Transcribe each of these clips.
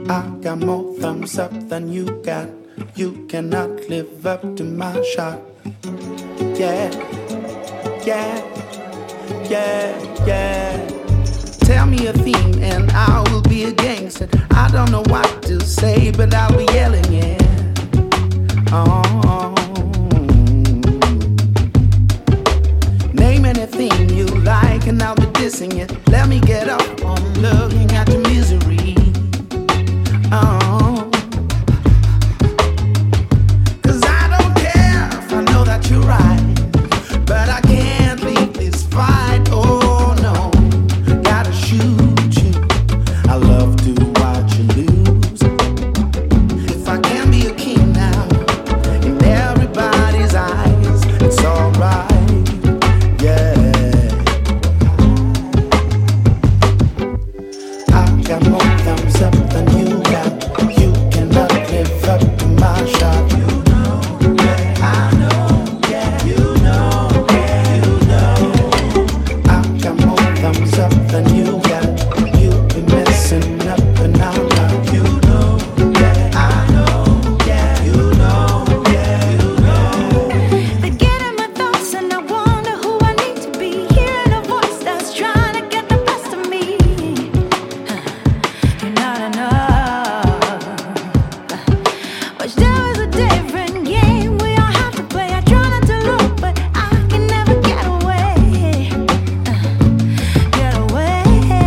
I got more thumbs up than you got. You cannot live up to my shot. Yeah, yeah, yeah, yeah. Tell me a theme and I will be a gangster. I don't know what to say, but I'll be yelling it. Oh. Name anything you like and I'll be dissing it. Let me get up on looking at your misery. Oh. 'Cause I don't care if I know that you're right, but I can't leave this fight. Oh no, gotta shoot you. I love to watch you lose. If I can be a king now in everybody's eyes, it's alright. Yeah, I got more thumbs up than you got. You cannot live up to my shot. You know, yeah, I know, yeah, you know, yeah, you know. I got more thumbs up than you got. You be messing up and I'm not. You know, yeah, I know, yeah, you know, yeah, you know. They get in my thoughts and I wonder who I need to be. Hearing a voice that's trying to get the best of me. You're not enough. Wish there was a different game we all have to play. I try not to look, but I can never get away. Get away.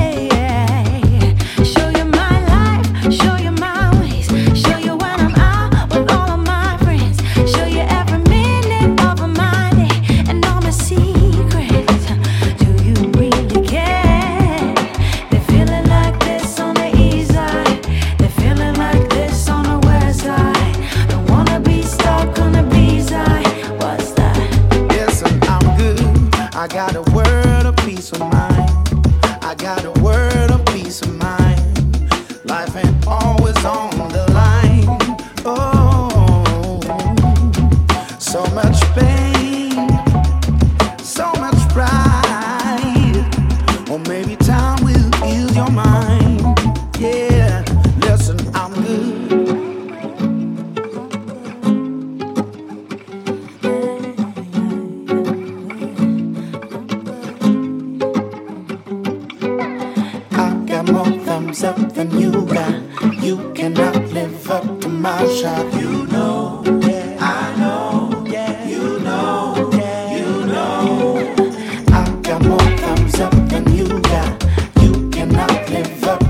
Show you my life, show you my ways, show you when I'm out with all of my friends, show you every minute of my day and all my secrets. Do you really care? They're feeling like this on the east side, they're feeling like this on the west side. Don't wanna be stuck on the B-side. What's that? Listen, I'm good. I got a word of peace of mind. I got a word of peace of mind. Life ain't always on the line. Oh, so much pain, so much pride. Or maybe time will ease your mind. Yeah, listen, I'm good. I got more thumbs up than you got. You cannot live up to my shot. You know, yeah, I know, yeah, you know, yeah, you know. I got more thumbs up than you got. You cannot live up